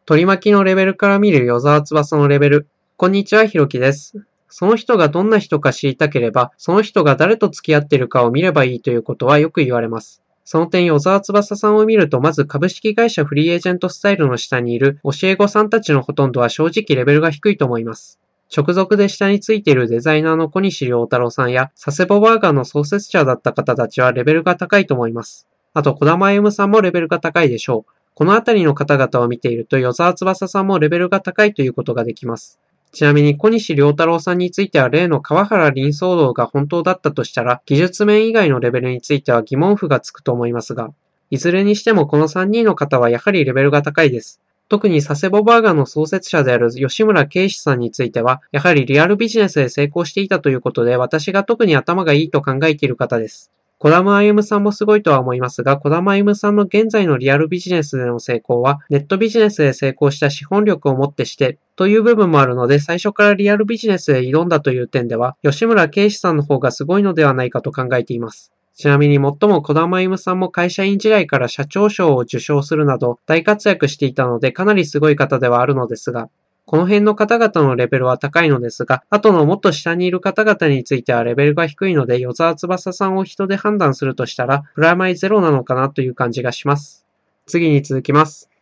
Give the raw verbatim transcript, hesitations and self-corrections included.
取り巻きのレベルから見る与沢翼のレベル。こんにちは、ひろきです。その人がどんな人か知りたければ、その人が誰と付き合っているかを見ればいいということはよく言われます。その点、与沢翼さんを見ると、まず株式会社フリーエージェントスタイルの下にいる教え子さんたちのほとんどは正直レベルが低いと思います。直属で下についているデザイナーの小西良太郎さんや、佐世保バーガーの創設者だった方たちはレベルが高いと思います。あと、児玉歩さんもレベルが高いでしょう。このあたりの方々を見ていると、与沢翼さんもレベルが高いということができます。ちなみに小西良太郎さんについては例の川原林騒動が本当だったとしたら、技術面以外のレベルについては疑問符がつくと思いますが、いずれにしてもこのさんにんの方はやはりレベルが高いです。特に佐世保バーガーの創設者である吉村圭史さんについては、やはりリアルビジネスで成功していたということで、私が特に頭がいいと考えている方です。児玉歩さんもすごいとは思いますが、児玉歩さんの現在のリアルビジネスでの成功は、ネットビジネスで成功した資本力をもってして、という部分もあるので、最初からリアルビジネスで挑んだという点では、吉村圭史さんの方がすごいのではないかと考えています。ちなみに最も児玉歩さんも会社員時代から社長賞を受賞するなど大活躍していたのでかなりすごい方ではあるのですが、この辺の方々のレベルは高いのですが、後のもっと下にいる方々についてはレベルが低いので、与沢翼さんを人で判断するとしたら、プラマイゼロなのかなという感じがします。次に続きます。